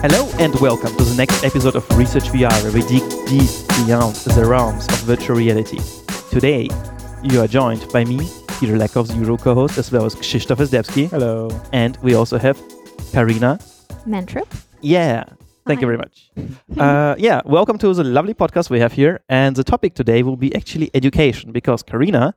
Hello and welcome to the next episode of Research VR, where we dig deep beyond the realms of virtual reality. Today, you are joined by me, Peter Lackhoff, the usual co-host, as well as Krzysztof Izdebski. Hello. And we also have Karina. Mantrup. Yeah, thank you very much. Welcome to the lovely podcast we have here. And the topic today will be actually education, because Karina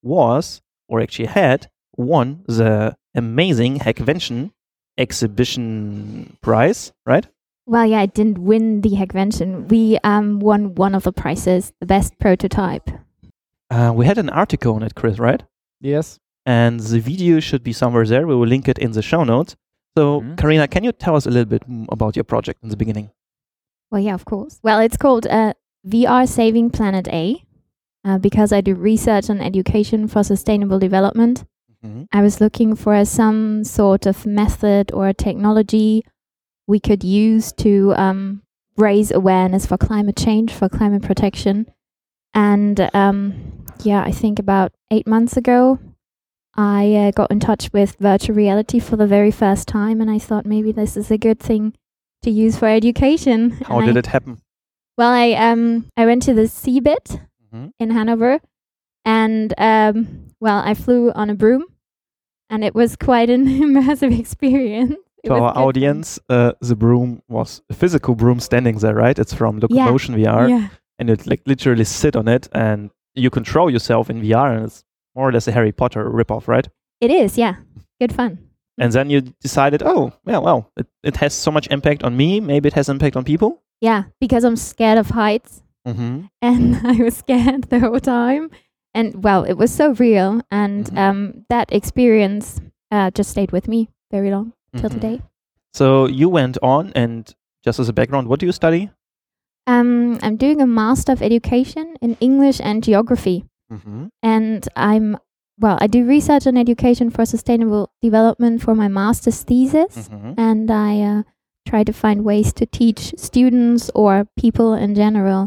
had won the amazing Hackvention exhibition prize, right? Well, yeah, I didn't win the Hackvention. We won one of the prizes, the best prototype. We had an article on it, Chris, right? Yes. And the video should be somewhere there. We will link it in the show notes. So, Karina, can you tell us a little bit about your project in the beginning? Well, yeah, of course. Well, it's called VR Saving Planet A because I do research on education for sustainable development. I was looking for some sort of method or technology we could use to raise awareness for climate change, for climate protection. And I think about 8 months ago, I got in touch with virtual reality for the very first time, and I thought maybe this is a good thing to use for education. How did it happen? Well, I went to the CeBIT in Hanover, and I flew on a broom, and it was quite an immersive experience. To our audience, the broom was a physical broom standing there, right? It's from Locomotion VR, and you literally sit on it, and you control yourself in VR, and it's more or less a Harry Potter ripoff, right? It is, yeah. Good fun. And then you decided, it has so much impact on me. Maybe it has impact on people. Yeah, because I'm scared of heights, and I was scared the whole time. And well, it was so real, and that experience just stayed with me very long, till today. So you went on, and just as a background, what do you study? I'm doing a Master of Education in English and Geography. And I do research on education for sustainable development for my master's thesis. And I try to find ways to teach students or people in general,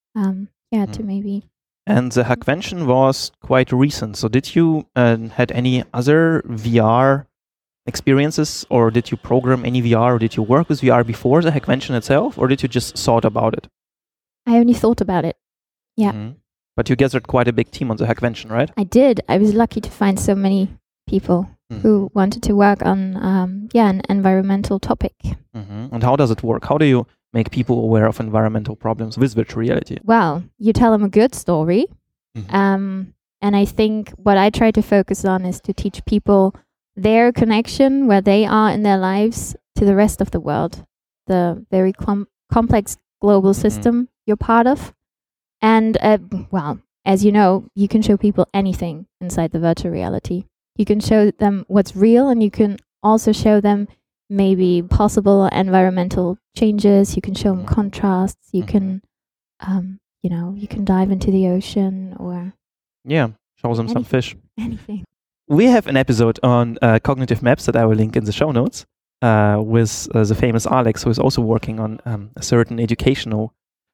to maybe... And the Hackvention was quite recent. So did you had any other VR experiences, or did you program any VR, or did you work with VR before the Hackvention itself, or did you just thought about it? I only thought about it. Yeah. But you gathered quite a big team on the Hackvention, right? I did. I was lucky to find so many people who wanted to work on an environmental topic. And how does it work? How do you make people aware of environmental problems with virtual reality? Well, you tell them a good story. And I think what I try to focus on is to teach people their connection, where they are in their lives, to the rest of the world, the very complex global system you're part of. And, as you know, you can show people anything inside the virtual reality. You can show them what's real, and you can also show them maybe possible environmental changes. You can show them contrasts. You can, you can dive into the ocean or... Yeah, show them some fish. Anything. We have an episode on cognitive maps that I will link in the show notes with the famous Alex, who is also working on a certain educational,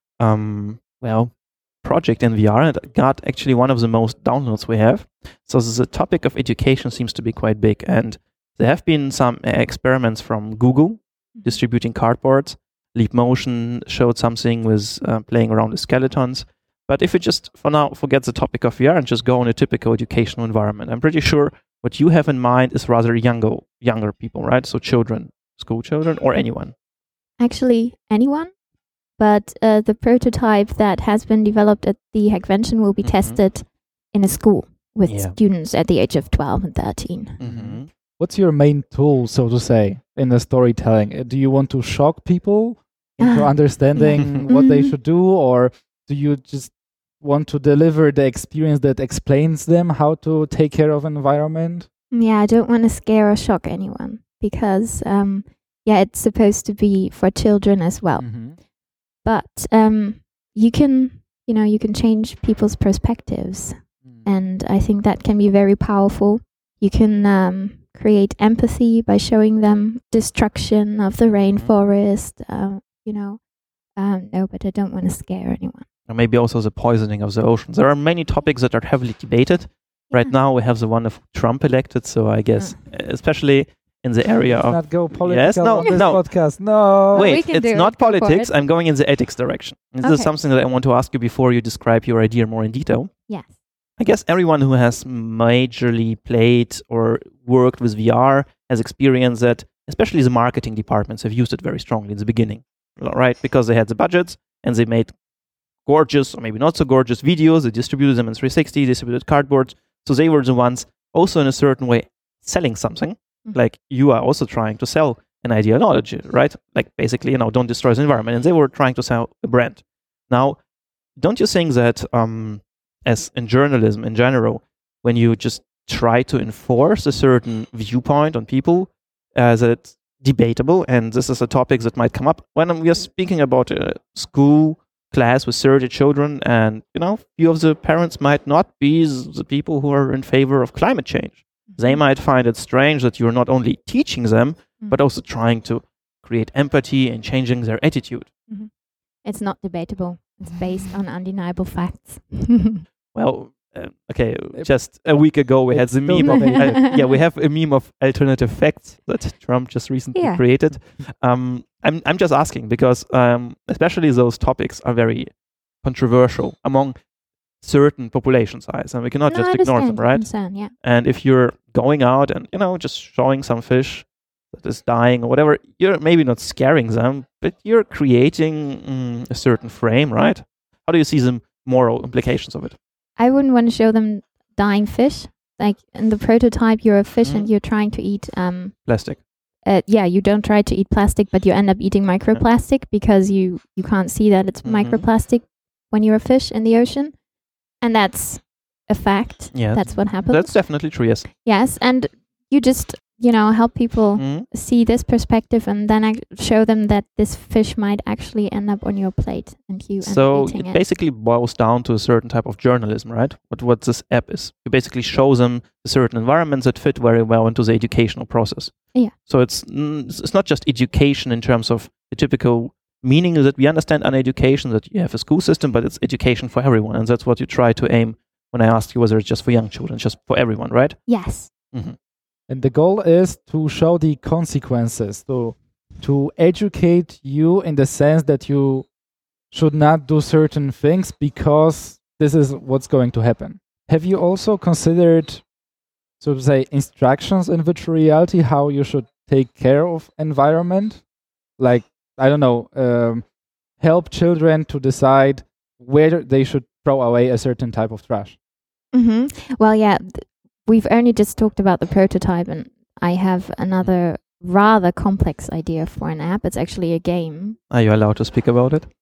project in VR, and got actually one of the most downloads we have. So the topic of education seems to be quite big, and there have been some experiments from Google distributing cardboards. Leap Motion showed something with playing around with skeletons. But if we just for now forget the topic of VR and just go in a typical educational environment, I'm pretty sure what you have in mind is rather younger people, right? So children, school children, or anyone. Actually, anyone. But the prototype that has been developed at the Hackvention will be tested in a school with students at the age of 12 and 13. What's your main tool, so to say, in the storytelling? Do you want to shock people into understanding what they should do, or do you just want to deliver the experience that explains them how to take care of environment? Yeah, I don't want to scare or shock anyone, because it's supposed to be for children as well. But you can change people's perspectives, and I think that can be very powerful. You can create empathy by showing them destruction of the rainforest. No, but I don't want to scare anyone. Or maybe also the poisoning of the oceans. There are many topics that are heavily debated. Right now we have the one of Trump elected, so I guess, especially in the area Let's of not go political Yes, no, on this no. podcast. No. We wait, can it's do not it. Go for politics. it. I'm going in the ethics direction. This Okay. is something that I want to ask you before you describe your idea more in detail. Yes. I guess everyone who has majorly played or worked with VR has experienced that, especially the marketing departments have used it very strongly in the beginning, right? Because they had the budgets and they made gorgeous or maybe not so gorgeous videos. They distributed them in 360, distributed cardboard. So they were the ones also in a certain way selling something. Mhm. Like you are also trying to sell an ideology, right? Like basically, don't destroy the environment. And they were trying to sell a brand. Now, don't you think that as in journalism in general, when you just try to enforce a certain viewpoint on people, that it's debatable, and this is a topic that might come up when we are speaking about a school class with 30 children, and few of the parents might not be the people who are in favor of climate change. They might find it strange that you're not only teaching them, but also trying to create empathy and changing their attitude. It's not debatable. It's based on undeniable facts. Well, okay, just a week ago we had It's the still meme of, debatable. we have a meme of alternative facts that Trump just recently Yeah. created. I'm just asking because especially those topics are very controversial among certain population size, and we cannot No, just I ignore them, understand your right? concern, yeah. And if you're going out and just showing some fish that is dying or whatever, you're maybe not scaring them, but you're creating a certain frame, right? How do you see the moral implications of it? I wouldn't want to show them dying fish. Like in the prototype, you're a fish and you're trying to eat. Plastic. You don't try to eat plastic, but you end up eating microplastic because you can't see that it's microplastic when you're a fish in the ocean, and that's a fact. Yeah, That's what happens. that's definitely true. Yes. Yes, and you just help people see this perspective, and then show them that this fish might actually end up on your plate, and you end So up eating it it. basically boils down to a certain type of journalism, right? What this app is. You basically show them certain environments that fit very well into the educational process. Yeah. So it's not just education in terms of the typical meaning that we understand on education, that you have a school system, but it's education for everyone. And that's what you try to aim when I asked you whether it's just for young children, just for everyone, right? Yes. And the goal is to show the consequences, to educate you in the sense that you should not do certain things because this is what's going to happen. Have you also considered, so to say, instructions in virtual reality, how you should take care of environment? Like, I don't know, help children to decide where they should throw away a certain type of trash. Well, yeah, we've only just talked about the prototype, and I have another rather complex idea for an app. It's actually a game. Are you allowed to speak about it?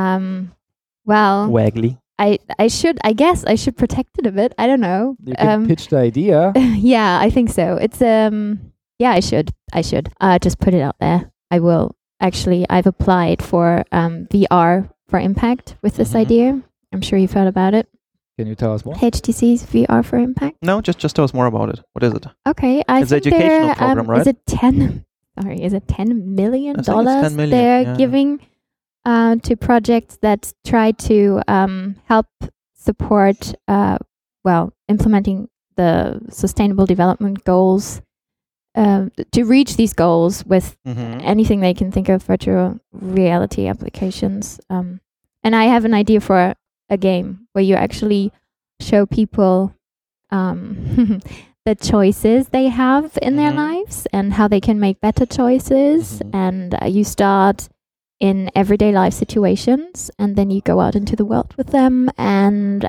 Well, Waggly. I guess I should protect it a bit. I don't know. You can pitch the idea. Yeah, I think so. It's yeah, I should just put it out there. I will actually. I've applied for VR for Impact with this idea. I'm sure you've heard about it. Can you tell us more? HTC's VR for Impact. No, just tell us more about it. What is it? Okay, It's an think educational they're, program, right? Is it $10 million I think it's 10 million, they're yeah. giving to projects that try to help support implementing the Sustainable Development Goals, to reach these goals with anything they can think of, virtual reality applications. And I have an idea for a game where you actually show people the choices they have in their lives and how they can make better choices. And you start in everyday life situations, and then you go out into the world with them, and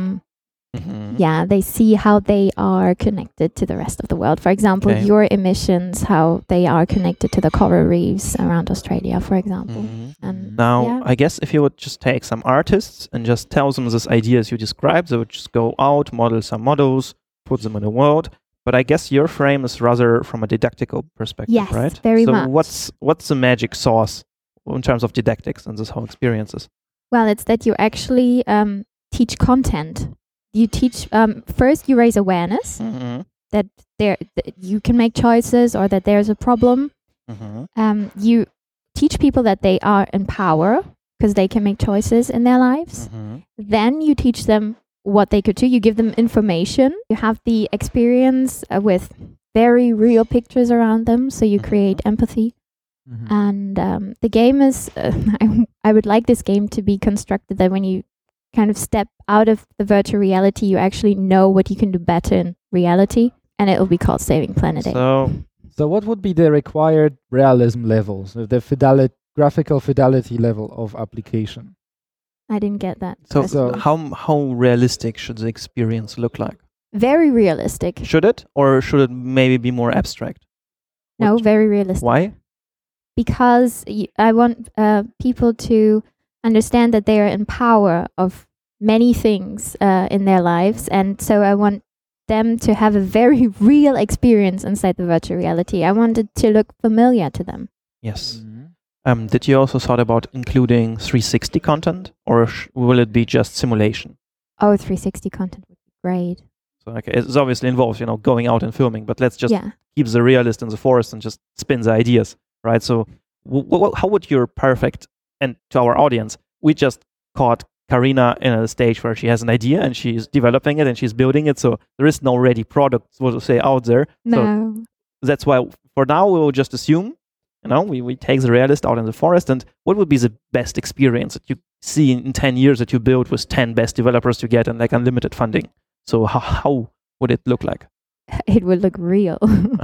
they see how they are connected to the rest of the world. For example, Okay. your emissions, how they are connected to the coral reefs around Australia, for example. And Now, yeah. I guess if you would just take some artists and just tell them this ideas you described, they would just go out, model some models, put them in the world. But I guess your frame is rather from a didactical perspective, Yes, right? very so much. what's the magic sauce in terms of didactics and this whole experiences? Well, it's that you actually teach content. You teach first. You raise awareness that that you can make choices, or that there's a problem. You teach people that they are in power because they can make choices in their lives. Then you teach them what they could do. You give them information. You have the experience with very real pictures around them, so you Mhm. create empathy. Mhm. And the game is, I would like this game to be constructed that when you kind of step out of the virtual reality, you actually know what you can do better in reality, and it will be called Saving Planet A. So what would be the required realism levels, the graphical fidelity level of application? I didn't get that. So, question. how realistic should the experience look like? Very realistic. Should it, or should it maybe be more abstract? No, What- very realistic. Why? Because I want people to understand that they are in power of many things in their lives, and so I want them to have a very real experience inside the virtual reality. I want it to look familiar to them. Yes. Mhm. Did you also thought about including 360 content, or will it be just simulation? Oh, 360 content would be great. So okay, it's obviously involves going out and filming, but let's just Yeah. keep the realist in the forest and just spin the ideas, right? So how would your perfect, and to our audience, we just caught Karina in a stage where she has an idea and she's developing it and she's building it. So there is no ready product, so to say, out there. So No. that's why for now we will just assume, we take the realist out in the forest, and what would be the best experience that you see in 10 years that you build with 10 best developers you get and like unlimited funding? So how would it look like? It would look real.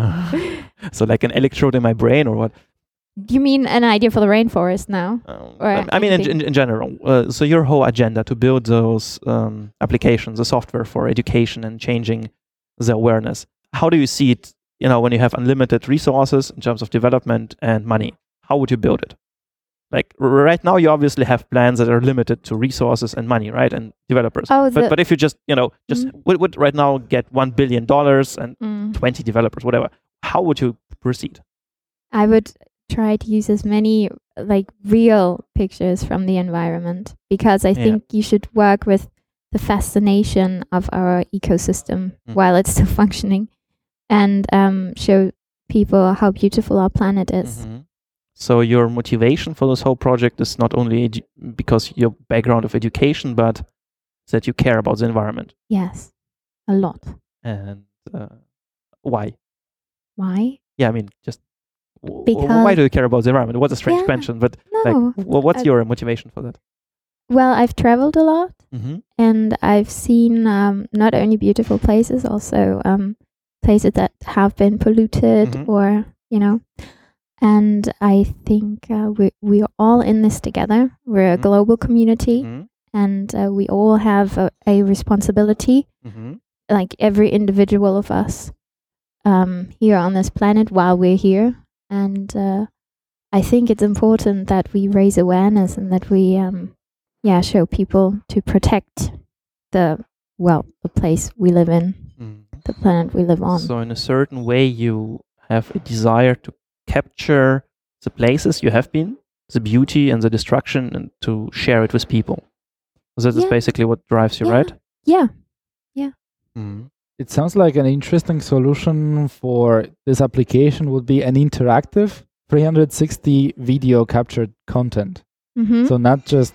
So like an electrode in my brain, or what? You mean an idea for the rainforest now? Or I mean, anything. in general. So your whole agenda to build those applications, the software for education and changing the awareness. How do you see it? When you have unlimited resources in terms of development and money, how would you build it? Like right now, you obviously have plans that are limited to resources and money, right? And developers. Oh, but if you just would right now get $1 billion and Mm. 20 developers, whatever, how would you proceed? I would try to use as many like real pictures from the environment, because I think you should work with the fascination of our ecosystem while it's still functioning, and show people how beautiful our planet is. Mhm. So your motivation for this whole project is not only because your background of education, but that you care about the environment. Yes, a lot. And why? Why? Yeah, I mean, just Because- why do you care about the environment? What's a strange Yeah, question, but No. what's I- your motivation for that? Well, I've traveled a lot, Mm-hmm. and I've seen not only beautiful places, also places that have been polluted, Mhm. or and I think we're all in this together. We're a Mhm. global community, Mm-hmm. and we all have a responsibility, Mm-hmm. like every individual of us here on this planet while we're here. And I think it's important that we raise awareness, and that we show people to protect the place we live in, the planet we live on. So in a certain way, you have a desire to capture the places you have been, the beauty and the destruction, and to share it with people. So that is Yeah. basically what drives you, Yeah. right? Yeah. Mm-hmm. It sounds like an interesting solution for this application would be an interactive 360 video captured content. Mm-hmm. So not just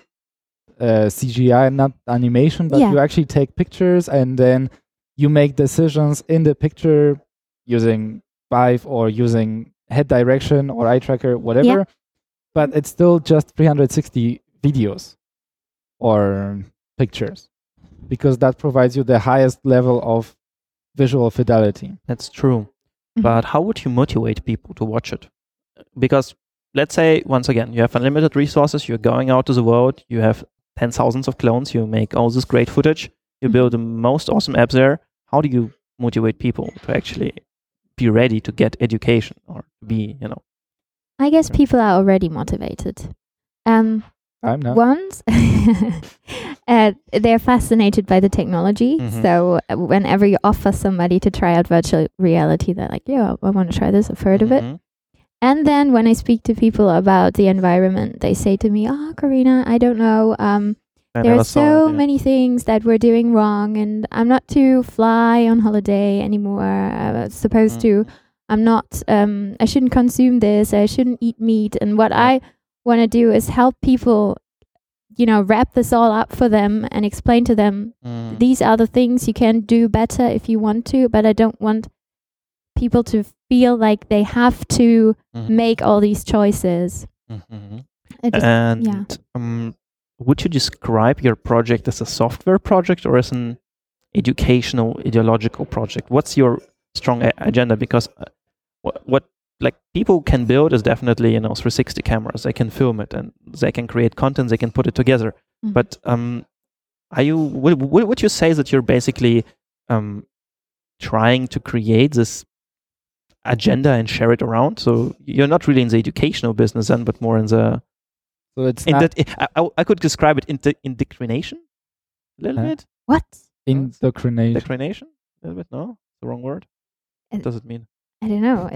CGI, not animation, but Yeah. you actually take pictures and then you make decisions in the picture using Vive or using head direction or eye tracker, whatever. But it's still just 360 videos or pictures, because that provides you the highest level of visual fidelity. That's true. Mhm. But how would you motivate people to watch it? Because let's say, once again, you have unlimited resources, you're going out to the world, you have 10,000s of clones, you make all this great footage, you Mhm. build the most awesome apps there. How do you motivate people to actually be ready to get education, or be, I guess people are already motivated. I'm not. Once they're fascinated by the technology. Mhm. So whenever you offer somebody to try out virtual reality, they're like, yeah, I want to try this. I've heard of it. Mhm. And then when I speak to people about the environment, they say to me, oh, Karina, I don't know. I There never are saw so it, yeah. many things that we're doing wrong, and I'm not to fly on holiday anymore. I was supposed to. I'm not. I shouldn't consume this. I shouldn't eat meat. And what I want to do is help people, wrap this all up for them and explain to them Mm. these are the things you can do better if you want to. But I don't want people to feel like they have to Mhm. make all these choices. Mhm. I just- And yeah. would you describe your project as a software project or as an educational, ideological project? What's your strong agenda? Because what like people can build is definitely 360 cameras. They can film it and they can create content. They can put it together. Mhm. But are you? Would you say that you're basically trying to create this agenda and share it around? So you're not really in the educational business then, but more in the So it's in not that I could describe it indoctrination a little Huh? bit. What? indoctrination. Indoctrination a little bit. No, the wrong word. What does it mean? I don't know.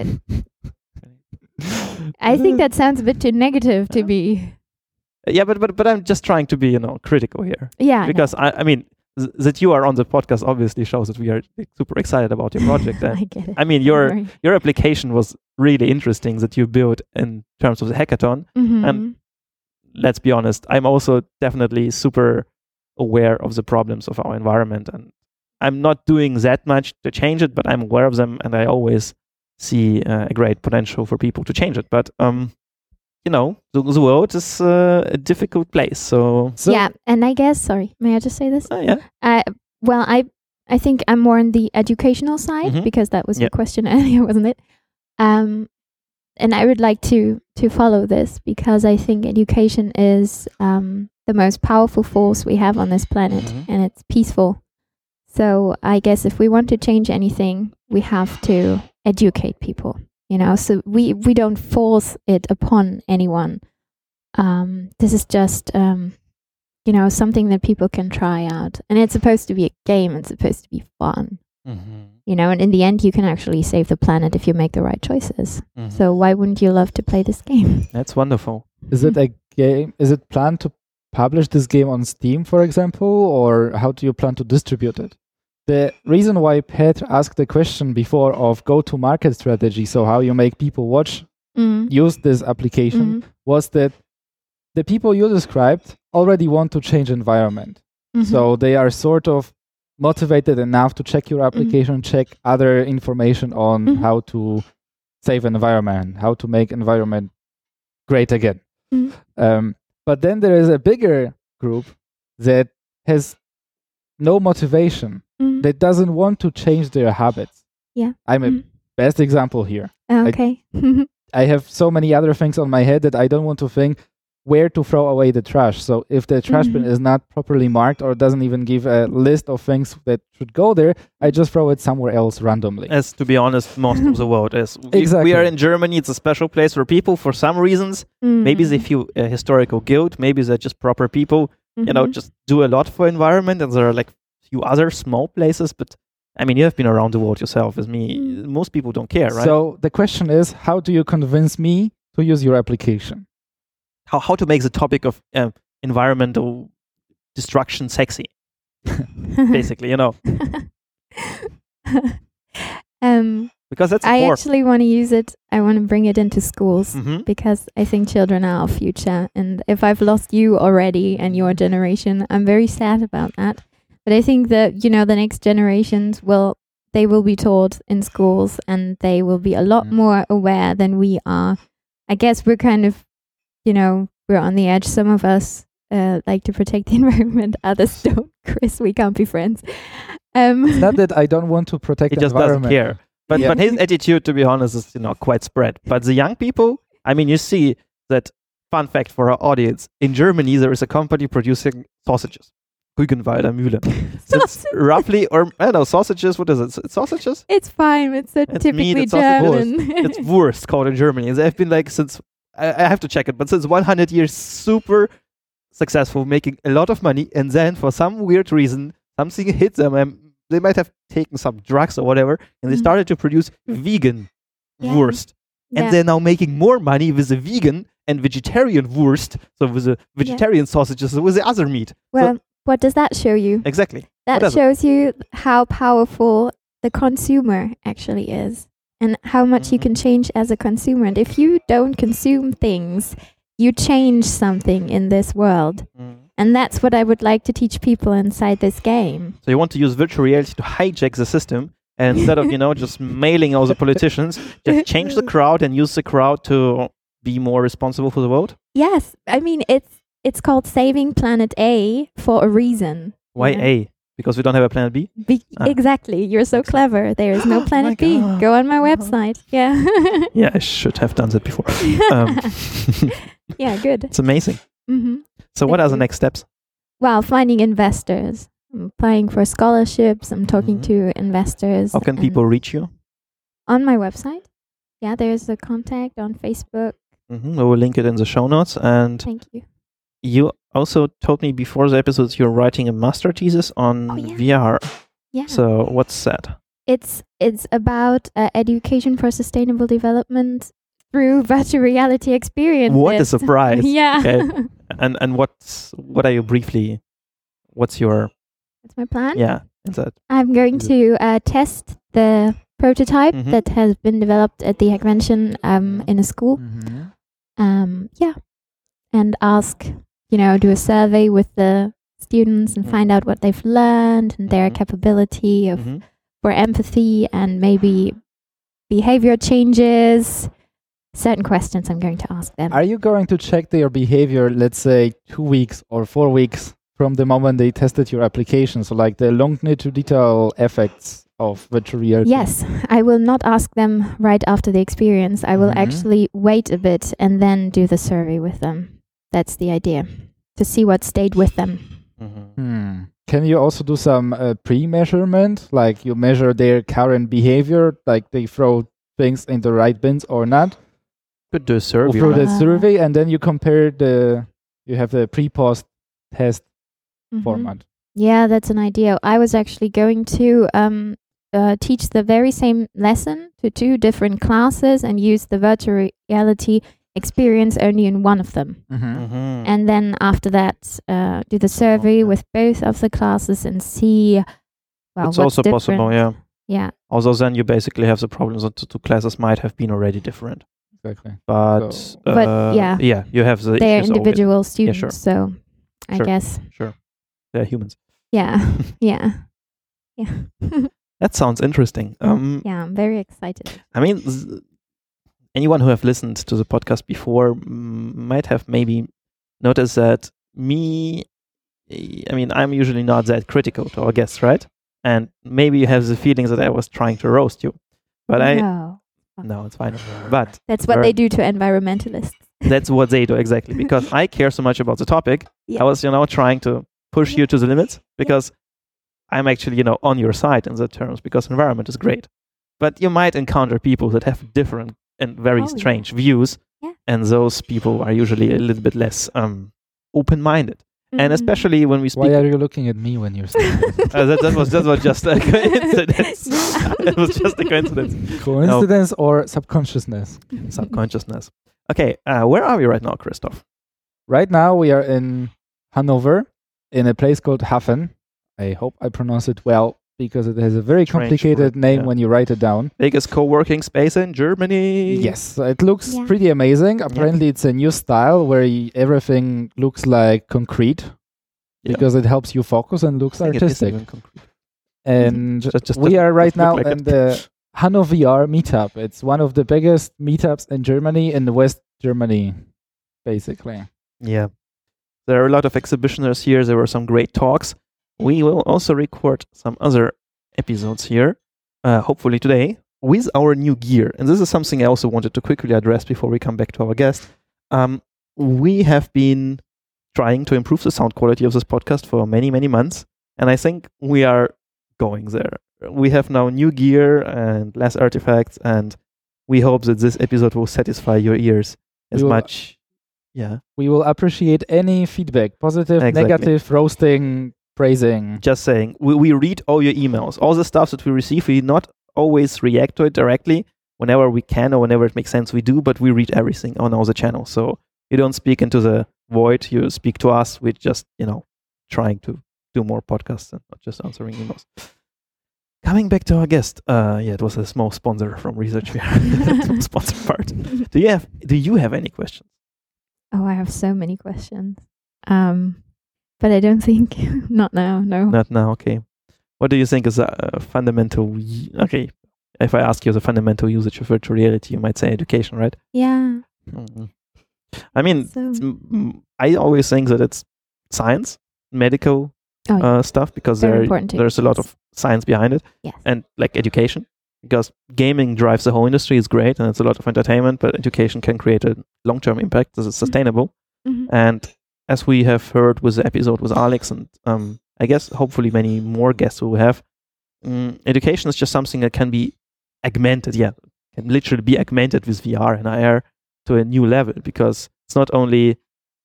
I think that sounds a bit too negative to be. Yeah, but I'm just trying to be critical here Yeah. because I mean that you are on the podcast obviously shows that we are super excited about your project. I get it. I mean Don't your application was really interesting that you built in terms of the hackathon. worry. and let's be honest, I'm also definitely super aware of the problems of our environment, and I'm not doing that much to change it, but I'm aware of them, and I always see a great potential for people to change it. But the world is a difficult place. So yeah, and I guess, sorry, may I just say this? yeah, Well, I think I'm more on the educational side Mhm. because that was Yeah. your question earlier, wasn't it? And I would like to follow this because I think education is the most powerful force we have on this planet, Mhm. and it's peaceful. So I guess if we want to change anything, we have to educate people. So we don't force it upon anyone. This is just something that people can try out, and it's supposed to be a game. It's supposed to be fun. And in the end, you can actually save the planet if you make the right choices. So why wouldn't you love to play this game? that's wonderful. Is it a game? Is it planned to publish this game on Steam, for example, or how do you plan to distribute it? The reason why Petr asked the question before of go-to-market strategy, so how you make people use this application, was that the people you described already want to change environment. So they are sort of motivated enough to check your application, check other information on how to save environment, how to make environment great again. But then there is a bigger group that has no motivation, that doesn't want to change their habits. Yeah. I'm a best example here. Okay. I have so many other things on my head that I don't want to think where to throw away the trash. So if the trash bin is not properly marked or doesn't even give a list of things that should go there, I just throw it somewhere else randomly. As to be honest, most of the world is. Exactly. We are in Germany. It's a special place where people, for some reasons, maybe they feel historical guilt. Maybe they're just proper people. Just do a lot for environment, and there are like few other small places. But I mean, you have been around the world yourself, as me. Most people don't care, right? So the question is, how do you convince me to use your application? How to make the topic of environmental destruction sexy, basically, because that's I important. actually want to use it. I want to bring it into schools Mhm. because I think children are our future. And if I've lost you already and your generation, I'm very sad about that. But I think that, the next generations they will be taught in schools, and they will be a lot more aware than we are. I guess we're kind of, we're on the edge. Some of us like to protect the environment. Others don't. Chris, we can't be friends. It's not that I don't want to protect He the just doesn't environment. care. But Yeah. but his attitude, to be honest, is quite spread. But the young people, I mean, you see that. Fun fact for our audience: in Germany, there is a company producing sausages, Rügenwalder Mühle. It's roughly, or I don't know, sausages. What is it? It's sausages. It's fine. It's It's meat, typically it's sausage. German. It's Wurst called in Germany. They've been like since I have to check it, but since 100 years, super successful, making a lot of money. And then for some weird reason, something hit them, and they might have taken some drugs or whatever, and they started to produce vegan Yeah. Wurst. And Yeah. they're now making more money with the vegan and vegetarian Wurst, so with the vegetarian sausages, with the other meat. Well, what does that show you? Exactly. That does it? shows you how powerful the consumer actually is, and how much you can change as a consumer. And if you don't consume things, you change something in this world. And that's what I would like to teach people inside this game. So you want to use virtual reality to hijack the system And instead of, just mailing all the politicians, just change the crowd and use the crowd to be more responsible for the vote? Yes, I mean it's called Saving Planet A for a reason. Why Yeah. A? Because we don't have a planet B? Ah. Exactly. You're so clever. There is no Oh Planet my B. God. Go on my website. Yeah. Yeah, I should have done that before. Um, Yeah, good. it's amazing. Hmm. So what Thank are the you. next steps? Well, finding investors. I'm applying for scholarships. I'm talking Mhm. to investors. How can and people reach you? on my website? Yeah, there's a contact on Facebook. We will link it in the show notes. And Thank you. you also told me before the episodes you're writing a master thesis on Oh, yeah. VR. Yeah. So what's that? It's about education for sustainable development through virtual reality experiences. What a surprise. Yeah. Okay. And what are you briefly, what's your, That's my plan. yeah, is that? I'm going to test the prototype Mhm. that has been developed at the Hackvention in a school. Yeah. And ask, do a survey with the students and find out what they've learned and their Mhm. capability of Mhm. for empathy and maybe behavior changes. Certain questions I'm going to ask them. Are you going to check their behavior, let's say 2 weeks or 4 weeks from the moment they tested your application? So like the longitudinal effects of virtual reality? Yes, I will not ask them right after the experience. I will Mhm. actually wait a bit and then do the survey with them. That's the idea, to see what stayed with them. Mhm. Can you also do some pre-measurement? Like you measure their current behavior, like they throw things in the right bins or not? Could do a Or survey. through right? the survey, and then you compare you have the pre-post test Mhm. format. Yeah, that's an idea. I was actually going to teach the very same lesson to 2 different classes and use the virtual reality experience only in one of them. Mhm. And then after that, do the survey Okay. with both of the classes and see, well, It's what's also different. possible, yeah. Yeah. Although then you basically have the problems that the two classes might have been already different. Exactly. But, So- But, yeah. you have the They're issues always. individual students, sure. so I Sure. guess, Sure. They're humans. yeah, yeah, yeah. That sounds interesting. Yeah, I'm very excited. I mean, anyone who have listened to the podcast before might have maybe noticed that I'm usually not that critical to our guests, right? And maybe you have the feelings that I was trying to roast you. But no, it's fine. But That's what Ver- they do to environmentalists. that's what they do exactly. Because I care so much about the topic, Yeah. I was, trying to push you to the limits because I'm actually, on your side in the terms because environment is great. But you might encounter people that have different and very Oh, yeah. strange views. Yeah. And those people are usually a little bit less open-minded. And Mhm. especially when we speak, Why are you looking at me when you're saying that? that was just a coincidence. It was just a coincidence. Coincidence or subconsciousness? Subconsciousness. Okay, where are we right now, Christoph? Right now we are in Hanover, in a place called Hafen. I hope I pronounce it well because it has a very Strange complicated word, name yeah. when you write it down. Biggest co-working space in Germany. Yes, it looks Yeah. pretty amazing. Apparently, it's a new style where everything looks like concrete Yeah. because it helps you focus and looks I think it is artistic. even concrete. And Just we are right just look now like in it. the Hannover VR meetup. It's one of the biggest meetups in Germany, in West Germany, basically. Yeah. There are a lot of exhibitioners here. There were some great talks. We will also record some other episodes here, hopefully today, with our new gear. And this is something I also wanted to quickly address before we come back to our guest. We have been trying to improve the sound quality of this podcast for many, many months. And I think we are going there. We have now new gear and less artifacts. And we hope that this episode will satisfy your ears as We will- much. Yeah. We will appreciate any feedback, positive, Exactly. negative, roasting, praising. Just saying, we read all your emails, all the stuff that we receive. We not always react to it directly. Whenever we can or whenever it makes sense, we do, but we read everything on all the channels. So you don't speak into the void, you speak to us. We're just, trying to do more podcasts and not just answering emails. Coming back to our guest, it was a small sponsor from Research here. Sponsor part. Do you have any questions? Oh, I have so many questions. But I don't think not now. No. Not now, okay. What do you think is a fundamental? Okay, if I ask you the fundamental usage of virtual reality, you might say education, right? Yeah. Mhm. I mean, So, I always think that it's science, medical Oh, yeah. stuff, because Very important too. there's a lot of science behind it, yes. and like education, because gaming drives the whole industry is great, and it's a lot of entertainment, but education can create a long-term impact that is sustainable. Mhm. And as we have heard with the episode with Alex, and I guess hopefully many more guests who will have, education is just something that can be augmented, can literally be augmented with VR and AR to a new level, because it's not only,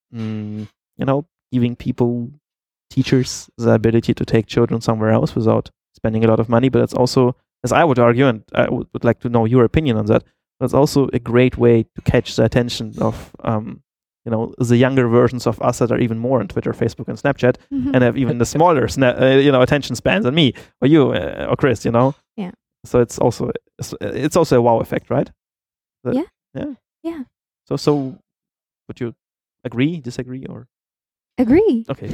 giving people, teachers, the ability to take children somewhere else without spending a lot of money, but it's also, as I would argue, and I would like to know your opinion on that, but it's also a great way to catch the attention of, the younger versions of us that are even more on Twitter, Facebook, and Snapchat, Mhm. and have even the smaller, attention spans than me or you or Chris. Yeah. So it's also a wow effect, right? Yeah. Yeah. Yeah. So would you agree, disagree, or Agree. okay?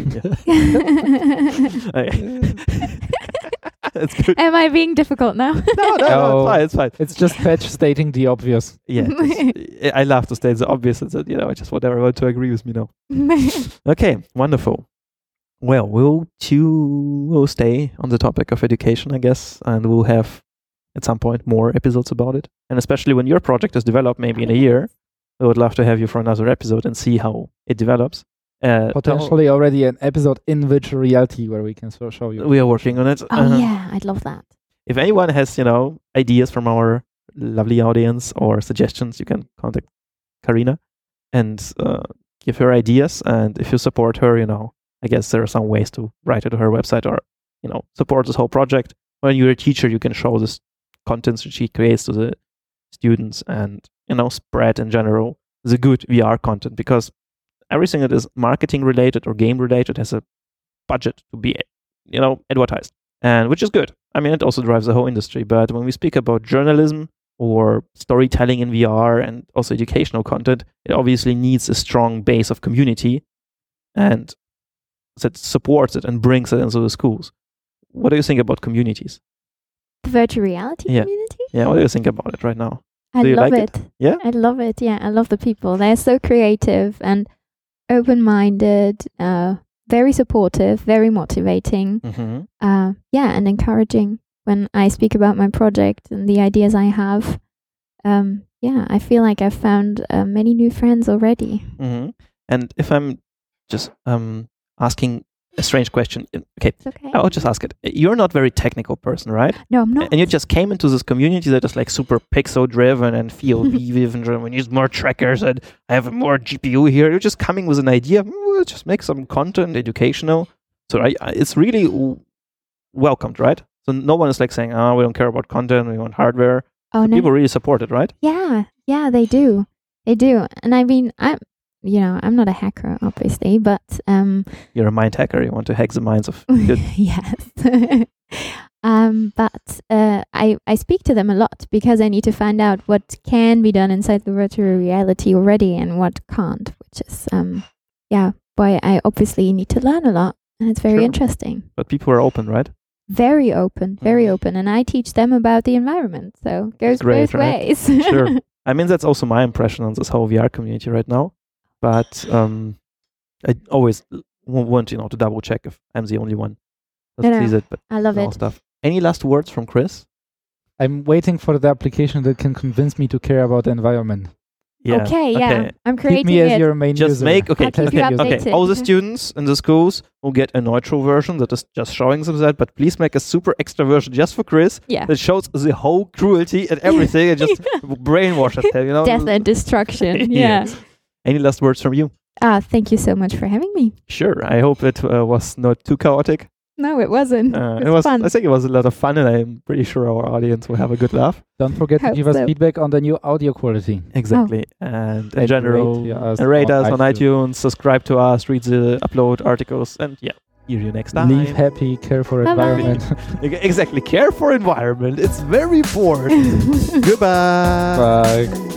Yeah. Okay. That's good. Am I being difficult now? No, it's fine. It's just Patch stating the obvious. Yeah, I love to state the obvious, that just whatever want to agree with me now. Okay, wonderful. Well, we'll stay on the topic of education, I guess, and we'll have at some point more episodes about it. And especially when your project is developed, maybe in a year, we would love to have you for another episode and see how it develops. Potentially already an episode in virtual reality where we can show you. We are working on it. Oh yeah, I'd love that. If anyone has, ideas from our lovely audience or suggestions, you can contact Karina and give her ideas. And if you support her, I guess there are some ways to write it to her website or, support this whole project. When you're a teacher, you can show this contents that she creates to the students and, spread in general the good VR content, because everything that is marketing related or game related has a budget to be, advertised, and which is good. I mean, it also drives the whole industry. But when we speak about journalism or storytelling in VR and also educational content, it obviously needs a strong base of community and that supports it and brings it into the schools. What do you think about communities? The virtual reality Yeah. community? Yeah, what do you think about it right now? I Do you love like it. Yeah? I love it. Yeah, I love the people. They're so creative and open-minded, very supportive, very motivating. Mm-hmm. And encouraging when I speak about my project and the ideas I have. I feel like I've found many new friends already. Mm-hmm. And if I'm just asking a strange question, okay, It's okay. I'll just ask it. You're not very technical person, right? No, I'm not. And you just came into this community that is like super pixel driven and POV driven. We need more trackers and I have more GPU here. You're just coming with an idea. We'll just make some content, educational. So it's really welcomed, right? So no one is like saying, "Oh, we don't care about content. We want hardware." Oh, So no. people really support it, right? Yeah, they do. They do. And I mean, I'm not a hacker, obviously, but You're a mind hacker. You want to hack the minds of good. yes. But I speak to them a lot because I need to find out what can be done inside the virtual reality already and what can't, which is why I obviously need to learn a lot, and it's very Sure. interesting. But people are open, right? Very open, and I teach them about the environment, so it goes Great, both right? ways. Sure. I mean, that's also my impression on this whole VR community right now. But I always want to double check if I'm the only one that No, sees it. But I love all it. stuff. Any last words from Chris? I'm waiting for the application that can convince me to care about the environment. Yeah. Okay, I'm Keep creating me as it. your main Just user. make I'll keep you updated. All the students in the schools will get a neutral version that is just showing them that. But please make a super extra version just for Chris Yeah. that shows the whole cruelty and everything and just brainwashes him. Death and destruction. Yeah. Yes. Any last words from you? Thank you so much for having me. Sure. I hope it was not too chaotic. No, it wasn't. It It's was. fun. I think it was a lot of fun, and I'm pretty sure our audience will have a good laugh. Don't forget to Hope give us so. feedback on the new audio quality. Exactly. And in And general, rate us on iTunes, subscribe to us, read the upload articles, and hear you next time. Leave happy, care for Bye-bye. environment. Exactly. Care for environment. It's very important. Goodbye. Bye.